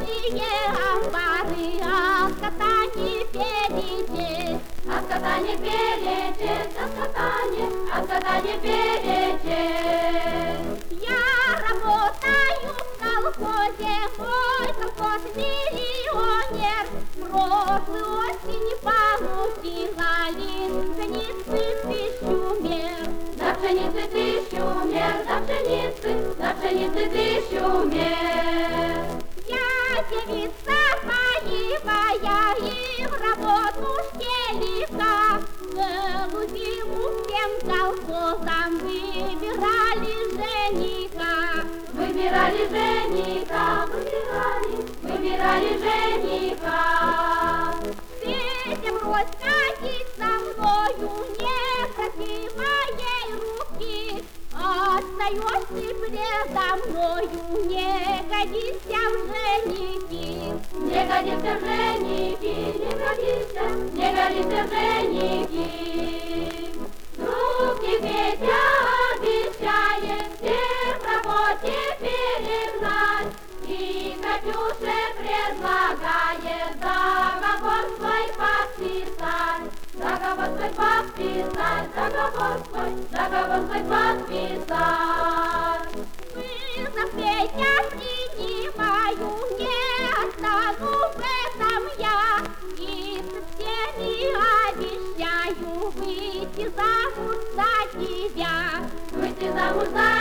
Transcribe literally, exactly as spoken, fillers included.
золотые амбары, а скота не перечесть. А скота не перечесть, а скота не, а скота не перечесть. Я работаю в колхозе, мой колхоз миллионер. Прошлую осень получила пшеницы тысячу мер. На пшенице тысячу мер, на пшенице, на пшенице тысячу мер. Я девица боевая и в работу щелика. Целую зиму всем колхозам выбирали жениха. Выбирали жениха, выбирали, выбирали жениха. Свете брось ходить со мною некрасивой руки. Остаешься предо мною, не годишься в женихи. Не годится в женихи, не годится, не годится в женихи. Друг тебе обещает всех в работе перегнать, и Катюше предлагает договор свой подписать. Договор свой подписать, договор свой, договор свой подписать. Вызов Петя принимаю, не отстану в этом я. И с всеми обещаю выйти замуж за тебя. Выйти замуж за